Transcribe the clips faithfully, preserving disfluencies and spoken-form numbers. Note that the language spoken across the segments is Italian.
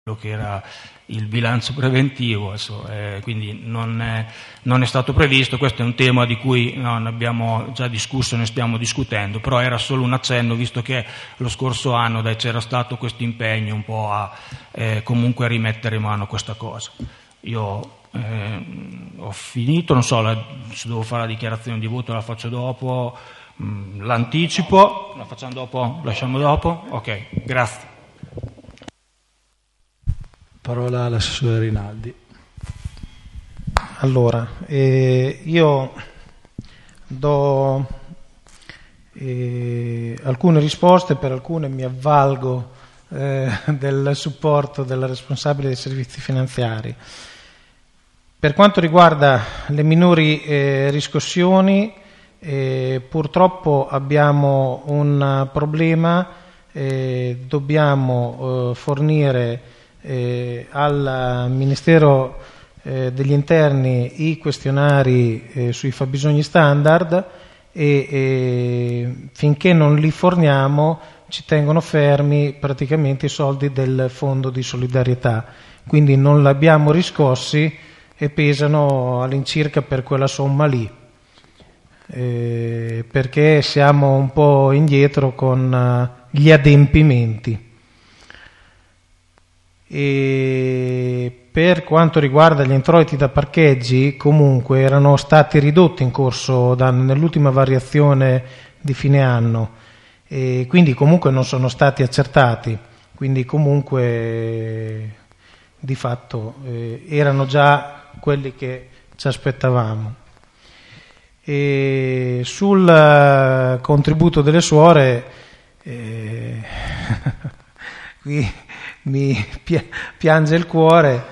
quello che era il bilancio preventivo, adesso, eh, quindi non è, non è stato previsto. Questo è un tema di cui no, ne abbiamo già discusso, ne stiamo discutendo, però era solo un accenno, visto che lo scorso anno dai, c'era stato questo impegno un po' a eh, comunque a rimettere in mano questa cosa. Io eh, ho finito, non so la, se devo fare la dichiarazione di voto, la faccio dopo, mh, l'anticipo, la facciamo dopo, lasciamo dopo? Ok, grazie. Parola all'assessore Rinaldi. Allora, eh, io do eh, alcune risposte, per alcune mi avvalgo eh, del supporto della responsabile dei servizi finanziari. Per quanto riguarda le minori eh, riscossioni, eh, purtroppo abbiamo un problema, eh, dobbiamo eh, fornire Eh, al Ministero eh, degli Interni i questionari eh, sui fabbisogni standard e eh, finché non li forniamo ci tengono fermi praticamente i soldi del Fondo di solidarietà, quindi non li abbiamo riscossi e pesano all'incirca per quella somma lì, eh, perché siamo un po' indietro con uh, gli adempimenti. E per quanto riguarda gli introiti da parcheggi, comunque erano stati ridotti in corso d'anno, nell'ultima variazione di fine anno, e quindi comunque non sono stati accertati, quindi comunque di fatto eh, erano già quelli che ci aspettavamo. E sul uh, contributo delle suore eh, qui mi piange il cuore,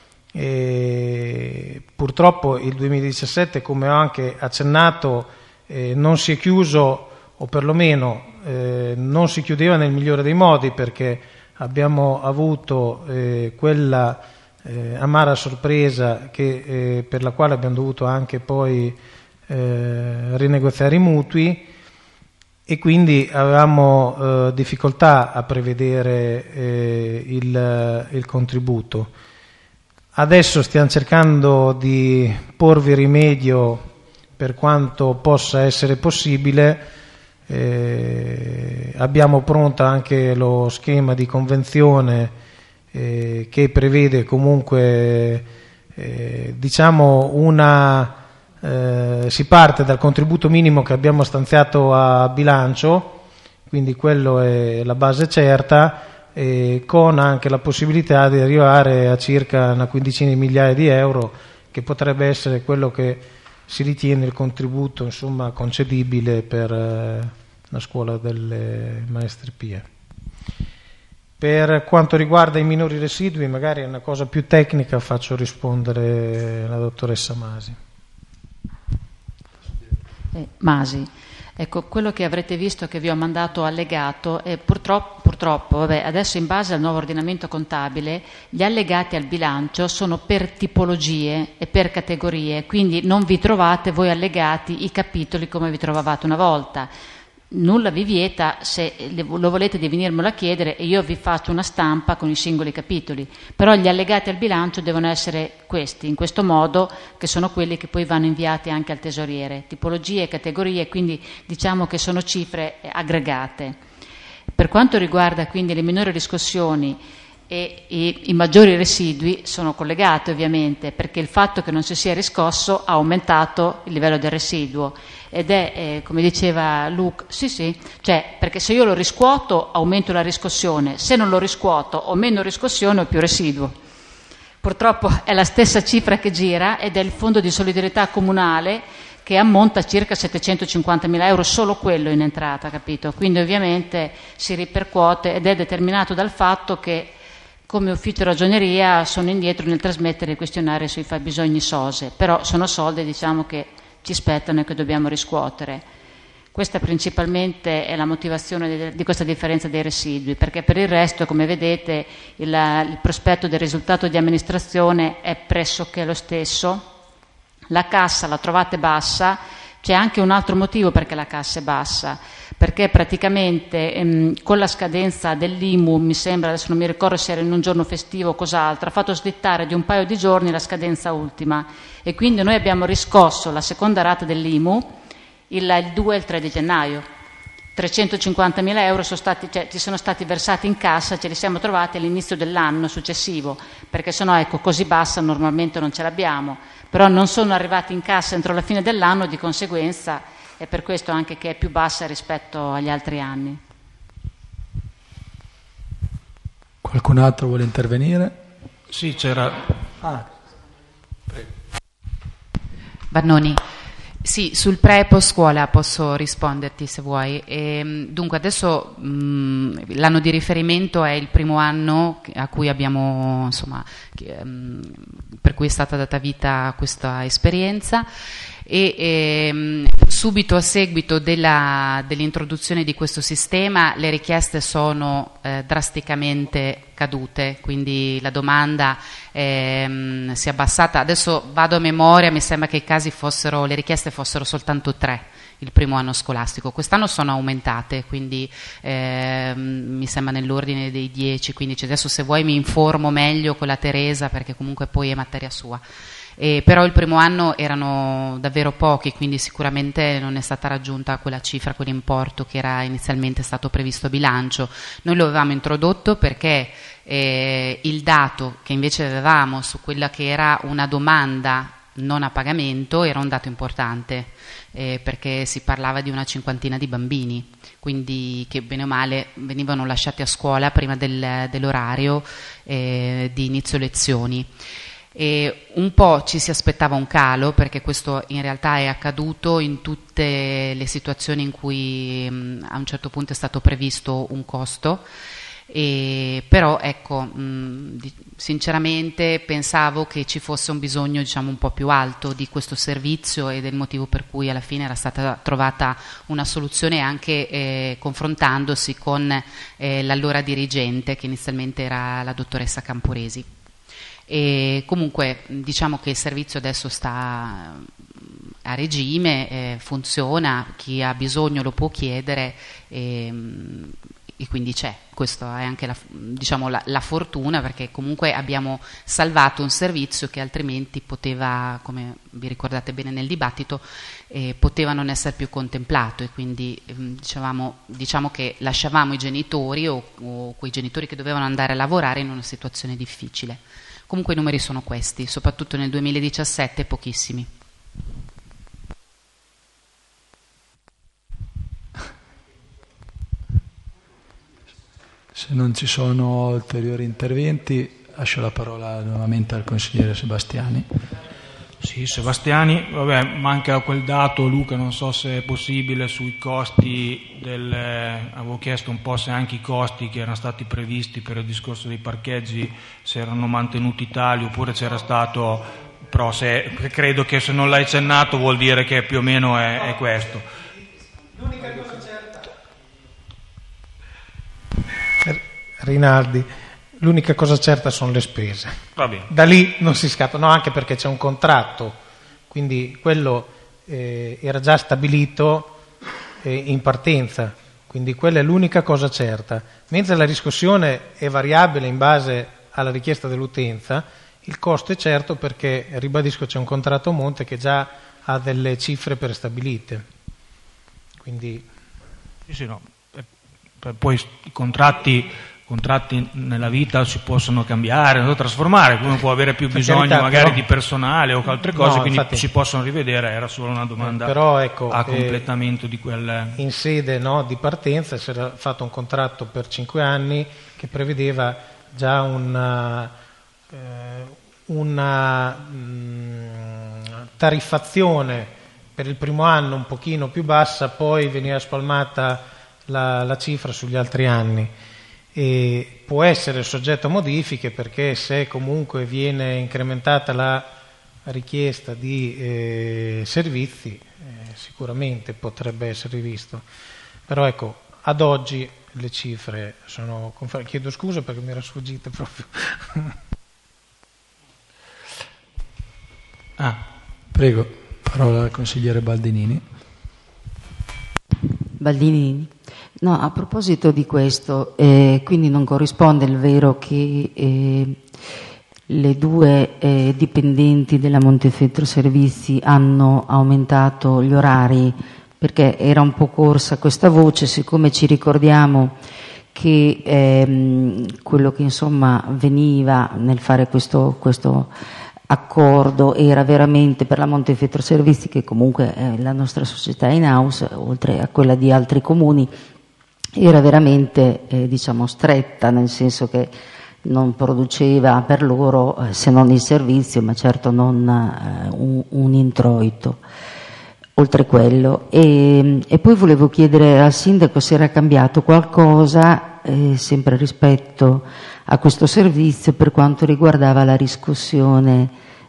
e purtroppo il duemiladiciassette, come ho anche accennato, eh, non si è chiuso, o perlomeno eh, non si chiudeva nel migliore dei modi, perché abbiamo avuto eh, quella eh, amara sorpresa che, eh, per la quale abbiamo dovuto anche poi eh, rinegoziare i mutui, e quindi avevamo eh, difficoltà a prevedere eh, il, il contributo. Adesso stiamo cercando di porvi rimedio per quanto possa essere possibile. Eh, abbiamo pronto anche lo schema di convenzione eh, che prevede comunque eh, diciamo una Eh, si parte dal contributo minimo che abbiamo stanziato a bilancio, quindi quello è la base certa, eh, con anche la possibilità di arrivare a circa una quindicina di migliaia di euro, che potrebbe essere quello che si ritiene il contributo, insomma, concedibile per eh, la scuola delle maestre Pie. Per quanto riguarda i minori residui, magari è una cosa più tecnica, faccio rispondere la dottoressa Masi. Eh, Masi, ecco, quello che avrete visto che vi ho mandato allegato, eh, purtroppo, purtroppo vabbè, adesso in base al nuovo ordinamento contabile gli allegati al bilancio sono per tipologie e per categorie, quindi non vi trovate voi allegati i capitoli come vi trovavate una volta. Nulla vi vieta, se lo volete, di venirmelo a chiedere e io vi faccio una stampa con i singoli capitoli, però gli allegati al bilancio devono essere questi, in questo modo, che sono quelli che poi vanno inviati anche al tesoriere, tipologie, categorie, quindi diciamo che sono cifre aggregate. Per quanto riguarda quindi le minori riscossioni e i, i maggiori residui, sono collegati ovviamente, perché il fatto che non si sia riscosso ha aumentato il livello del residuo, ed è, eh, come diceva Luca, sì sì, cioè perché se io lo riscuoto aumento la riscossione, se non lo riscuoto ho meno riscossione o più residuo. Purtroppo è la stessa cifra che gira, ed è il fondo di solidarietà comunale che ammonta a circa settecentocinquantamila euro, solo quello in entrata, capito? Quindi ovviamente si ripercuote, ed è determinato dal fatto che come ufficio ragioneria sono indietro nel trasmettere il questionario sui fabbisogni S O S E, però sono soldi, diciamo, che ci spettano e che dobbiamo riscuotere. Questa principalmente è la motivazione di questa differenza dei residui, perché per il resto, come vedete, il, il prospetto del risultato di amministrazione è pressoché lo stesso. La cassa la trovate bassa, c'è anche un altro motivo perché la cassa è bassa, perché praticamente ehm, con la scadenza dell'I M U, mi sembra, adesso non mi ricordo se era in un giorno festivo o cos'altro, ha fatto slittare di un paio di giorni la scadenza ultima, e quindi noi abbiamo riscosso la seconda rata dell'I M U il, il due e il tre di gennaio. trecentocinquantamila euro sono stati, cioè, ci sono stati versati in cassa, ce li siamo trovati all'inizio dell'anno successivo, perché sennò, ecco, così bassa normalmente non ce l'abbiamo, però non sono arrivati in cassa entro la fine dell'anno, di conseguenza è per questo anche che è più bassa rispetto agli altri anni. Qualcun altro vuole intervenire? Sì, c'era... Ah. Vannoni. Sì, sul pre e post scuola posso risponderti se vuoi. E, dunque adesso mh, l'anno di riferimento è il primo anno a cui abbiamo, insomma, che, mh, per cui è stata data vita a questa esperienza, e, e subito a seguito della, dell'introduzione di questo sistema le richieste sono eh, drasticamente cadute, quindi la domanda ehm, si è abbassata. Adesso vado a memoria, mi sembra che i casi fossero, le richieste fossero soltanto tre il primo anno scolastico. Quest'anno sono aumentate, quindi ehm, mi sembra nell'ordine dei dieci quindici. Adesso se vuoi mi informo meglio con la Teresa, perché comunque poi è materia sua. Eh, però il primo anno erano davvero pochi, quindi sicuramente non è stata raggiunta quella cifra, quell'importo che era inizialmente stato previsto a bilancio. Noi lo avevamo introdotto perché eh, il dato che invece avevamo su quella che era una domanda non a pagamento era un dato importante, eh, perché si parlava di una cinquantina di bambini, quindi che bene o male venivano lasciati a scuola prima del, dell'orario eh, di inizio lezioni. E un po' ci si aspettava un calo, perché questo in realtà è accaduto in tutte le situazioni in cui mh, a un certo punto è stato previsto un costo, e però ecco, mh, di, sinceramente pensavo che ci fosse un bisogno, diciamo, un po' più alto di questo servizio, ed è il motivo per cui alla fine era stata trovata una soluzione, anche eh, confrontandosi con eh, l'allora dirigente, che inizialmente era la dottoressa Camporesi. E comunque diciamo che il servizio adesso sta a regime, eh, funziona, chi ha bisogno lo può chiedere, e, e quindi c'è. Questa è anche la, diciamo, la, la fortuna, perché comunque abbiamo salvato un servizio che altrimenti poteva, come vi ricordate bene nel dibattito, eh, poteva non essere più contemplato, e quindi eh, dicevamo, diciamo che lasciavamo i genitori o, o quei genitori che dovevano andare a lavorare in una situazione difficile. Comunque i numeri sono questi, soprattutto nel duemiladiciassette pochissimi. Se non ci sono ulteriori interventi, lascio la parola nuovamente al consigliere Sebastiani. Sì, Sebastiani, vabbè, manca quel dato, Luca, non so se è possibile, sui costi del, eh, avevo chiesto un po' se anche i costi che erano stati previsti per il discorso dei parcheggi se erano mantenuti tali, oppure c'era stato, però se, credo che se non l'hai accennato vuol dire che più o meno è, è questo. L'unica cosa certa, Rinaldi, l'unica cosa certa sono le spese. Va bene. Da lì non si scappa, no, anche perché c'è un contratto, quindi quello eh, era già stabilito eh, in partenza, quindi quella è l'unica cosa certa. Mentre la riscossione è variabile in base alla richiesta dell'utenza, il costo è certo, perché, ribadisco, c'è un contratto a monte che già ha delle cifre prestabilite. Quindi... Sì, sì, no. Poi i contratti... contratti nella vita si possono cambiare, trasformare, uno può avere più bisogno carità, magari però, di personale o altre cose, no, quindi infatti, si possono rivedere. Era solo una domanda, però, ecco, a completamento eh, di quel... In sede, no, di partenza si era fatto un contratto per cinque anni che prevedeva già una, eh, una mh, tariffazione per il primo anno un pochino più bassa, poi veniva spalmata la, la cifra sugli altri anni. E può essere soggetto a modifiche, perché se comunque viene incrementata la richiesta di eh, servizi eh, sicuramente potrebbe essere rivisto, però ecco, ad oggi le cifre sono confermate. Chiedo scusa perché mi era sfuggita proprio. ah, prego, parola al consigliere Baldinini. Baldini. No, a proposito di questo, eh, quindi non corrisponde il vero che eh, le due eh, dipendenti della Montefeltro Servizi hanno aumentato gli orari, perché era un po' corsa questa voce, siccome ci ricordiamo che ehm, quello che insomma veniva nel fare questo, questo accordo era veramente per la Montefeltro Servizi, che comunque è la nostra società in house, oltre a quella di altri comuni, era veramente eh, diciamo stretta, nel senso che non produceva per loro eh, se non il servizio, ma certo non eh, un, un introito oltre quello. E, e poi volevo chiedere al sindaco se era cambiato qualcosa eh, sempre rispetto a questo servizio per quanto riguardava la riscossione.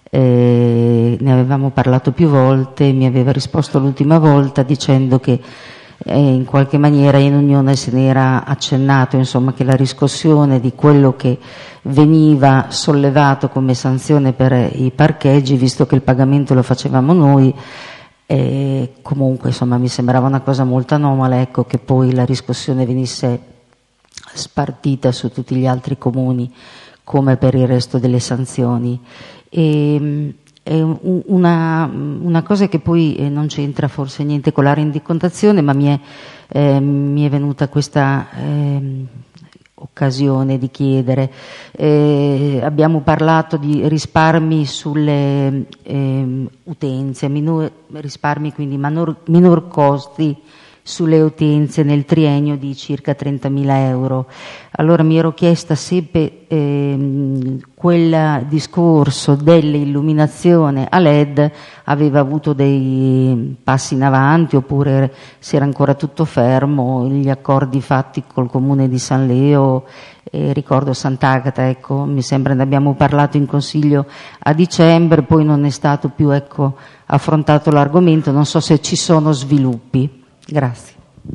Eh, ne avevamo parlato più volte, mi aveva risposto l'ultima volta dicendo che eh, in qualche maniera in unione se ne era accennato, insomma, che la riscossione di quello che veniva sollevato come sanzione per i parcheggi, visto che il pagamento lo facevamo noi, eh, comunque insomma mi sembrava una cosa molto anomala, ecco, che poi la riscossione venisse spartita su tutti gli altri comuni come per il resto delle sanzioni. E, è una, una cosa che poi non c'entra forse niente con la rendicontazione, ma mi è, eh, mi è venuta questa eh, occasione di chiedere. Eh, abbiamo parlato di risparmi sulle eh, utenze, minor, risparmi quindi minor, minor costi sulle utenze nel triennio di circa trentamila euro. Allora mi ero chiesta se per, ehm, quel discorso dell'illuminazione a L E D aveva avuto dei passi in avanti oppure se era ancora tutto fermo, gli accordi fatti col comune di San Leo, eh, ricordo Sant'Agata, ecco, mi sembra ne abbiamo parlato in consiglio a dicembre, poi non è stato più ecco, affrontato l'argomento, non so se ci sono sviluppi. Grazie.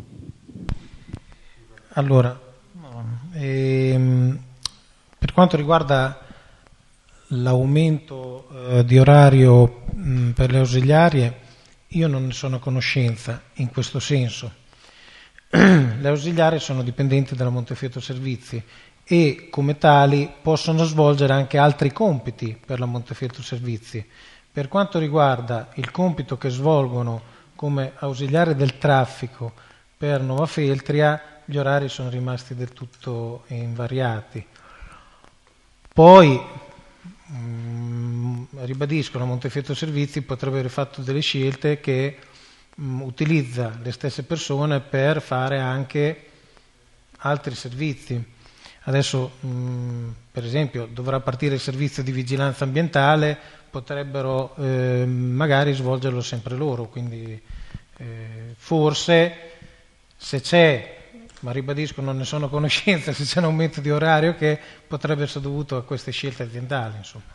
Allora, ehm, per quanto riguarda l'aumento eh, di orario mh, per le ausiliarie, io non ne sono a conoscenza in questo senso. Le ausiliarie sono dipendenti della Montefeltro Servizi e come tali possono svolgere anche altri compiti per la Montefeltro Servizi. Per quanto riguarda il compito che svolgono come ausiliare del traffico per Novafeltria, gli orari sono rimasti del tutto invariati. Poi, mh, ribadisco, la Montefeltro Servizi potrebbe aver fatto delle scelte che mh, utilizza le stesse persone per fare anche altri servizi. Adesso, mh, per esempio, dovrà partire il servizio di vigilanza ambientale, potrebbero eh, magari svolgerlo sempre loro, quindi eh, forse se c'è, ma ribadisco non ne sono a conoscenza, se c'è un aumento di orario che potrebbe essere dovuto a queste scelte aziendali, insomma.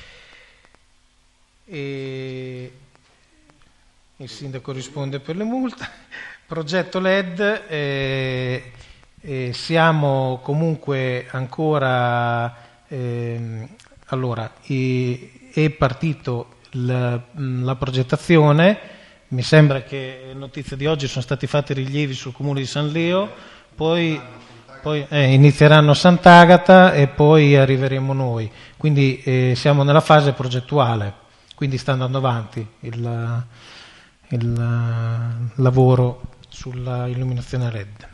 E il sindaco risponde per le multe. Progetto L E D, eh, eh, siamo comunque ancora eh, allora i, è partito la, la progettazione, mi sembra che notizie di oggi sono stati fatti rilievi sul comune di San Leo, poi, poi eh, inizieranno Sant'Agata e poi arriveremo noi, quindi eh, siamo nella fase progettuale, quindi sta andando avanti il, il lavoro sulla illuminazione L E D.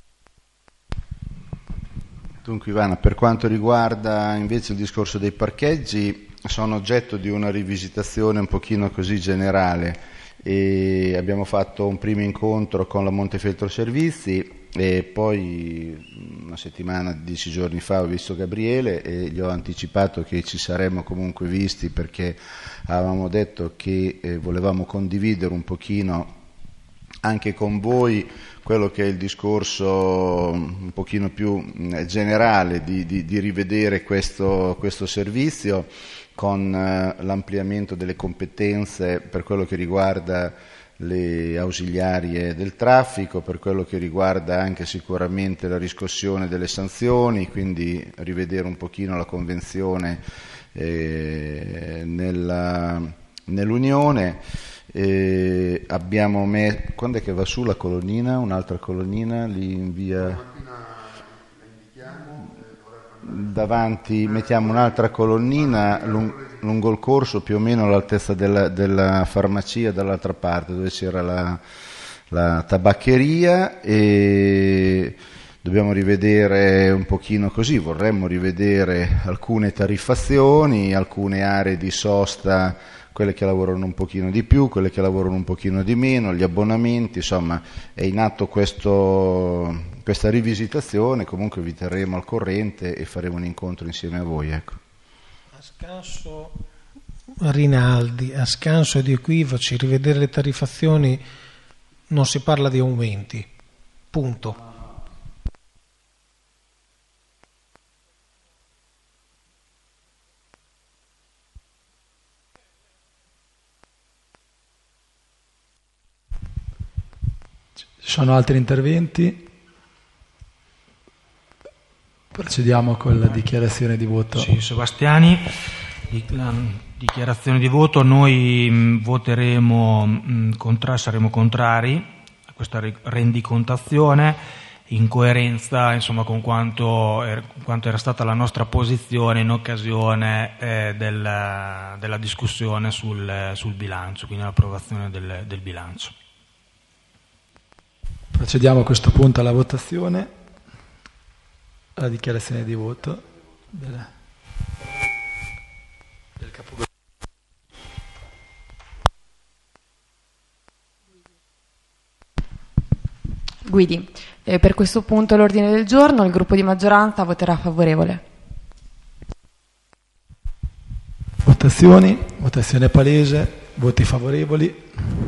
Dunque Ivana, per quanto riguarda invece il discorso dei parcheggi, sono oggetto di una rivisitazione un pochino così generale e abbiamo fatto un primo incontro con la Montefeltro Servizi e poi una settimana, dieci giorni fa ho visto Gabriele e gli ho anticipato che ci saremmo comunque visti perché avevamo detto che eh, volevamo condividere un pochino anche con voi quello che è il discorso un pochino più generale di, di, di rivedere questo, questo servizio con eh, l'ampliamento delle competenze per quello che riguarda le ausiliarie del traffico, per quello che riguarda anche sicuramente la riscossione delle sanzioni, quindi rivedere un pochino la convenzione eh, nella, nell'Unione. E abbiamo me- quando è che va su la colonnina? Un'altra colonnina lì in via davanti, mettiamo un'altra colonnina lung- lungo il corso, più o meno all'altezza della, della farmacia, dall'altra parte dove c'era la, la tabaccheria, e dobbiamo rivedere un pochino così, vorremmo rivedere alcune tariffazioni, alcune aree di sosta, quelle che lavorano un pochino di più, quelle che lavorano un pochino di meno, gli abbonamenti, insomma è in atto questo, questa rivisitazione, comunque vi terremo al corrente e faremo un incontro insieme a voi. Ecco. A scanso Rinaldi, a scanso di equivoci, rivedere le tariffazioni, non si parla di aumenti, punto. Ci sono altri interventi? Procediamo con la dichiarazione di voto. Sì, Sebastiani, la dichiarazione di voto, noi mh, voteremo mh, contra, saremo contrari a questa rendicontazione, in coerenza insomma con quanto, er, quanto era stata la nostra posizione in occasione eh, della, della discussione sul, sul bilancio, quindi l'approvazione del, del bilancio. Procediamo a questo punto alla votazione, alla dichiarazione di voto del, del capogruppo. Guidi, eh, per questo punto l'ordine del giorno, il gruppo di maggioranza voterà favorevole. Votazioni, votazione palese, voti favorevoli,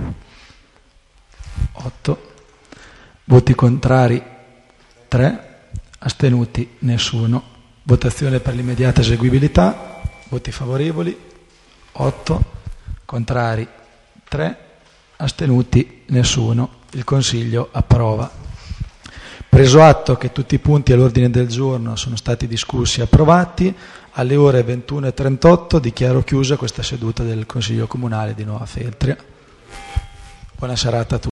otto. Voti contrari tre, astenuti nessuno. Votazione per l'immediata eseguibilità, voti favorevoli otto, contrari tre, astenuti nessuno. Il Consiglio approva. Preso atto che tutti i punti all'ordine del giorno sono stati discussi e approvati, alle ore ventuno e trentotto dichiaro chiusa questa seduta del Consiglio Comunale di Nuova Feltria. Buona serata a tutti.